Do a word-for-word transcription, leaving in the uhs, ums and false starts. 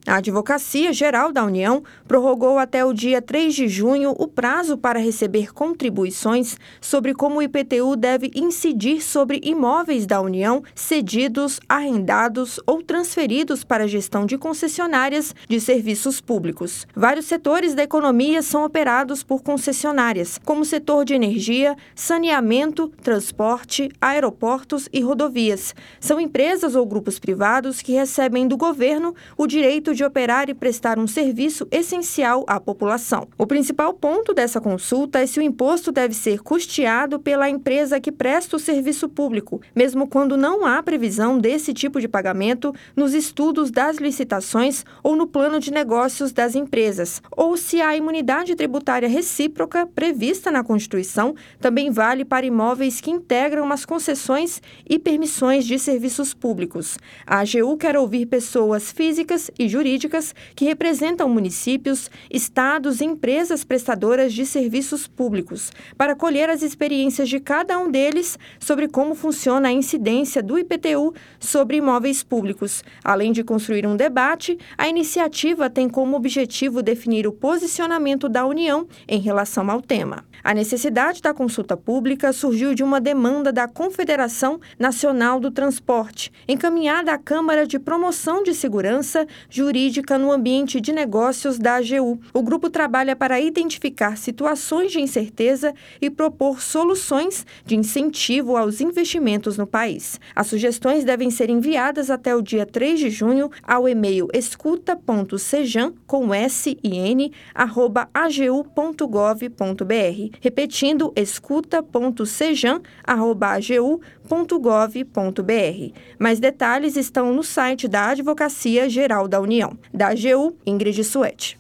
A Advocacia Geral da União prorrogou até o dia três de junho o prazo para receber contribuições sobre como o I P T U deve incidir sobre imóveis da União cedidos, arrendados ou transferidos para a gestão de concessionárias de serviços públicos. Vários setores da economia são operados por concessionárias, como o setor de energia, saneamento, transporte, aeroportos e rodovias. São empresas ou grupos privados que recebem do governo o direito de operar e prestar um serviço essencial à população. O principal ponto dessa consulta é se o imposto deve ser custeado pela empresa que presta o serviço público, mesmo quando não há previsão desse tipo de pagamento nos estudos das licitações ou no plano de negócios das empresas, ou se a imunidade tributária recíproca prevista na Constituição também vale para imóveis que integram as concessões e permissões de serviços públicos. A AGU quer ouvir pessoas físicas e jurídicas jurídicas que representam municípios, estados e empresas prestadoras de serviços públicos, para colher as experiências de cada um deles sobre como funciona a incidência do I P T U sobre imóveis públicos. Além de construir um debate, a iniciativa tem como objetivo definir o posicionamento da União em relação ao tema. A necessidade da consulta pública surgiu de uma demanda da Confederação Nacional do Transporte, encaminhada à Câmara de Promoção de Segurança Jurídica no ambiente de negócios da AGU. O grupo trabalha para identificar situações de incerteza e propor soluções de incentivo aos investimentos no país. As sugestões devem ser enviadas até o dia três de junho ao e-mail escuta ponto sejan, com S e N, arroba a g u ponto gov ponto b r. Repetindo, escuta ponto sejan, arroba a g u ponto gov ponto b r. Mais detalhes estão no site da Advocacia Geral da União. Da A G U, Ingrid Suete.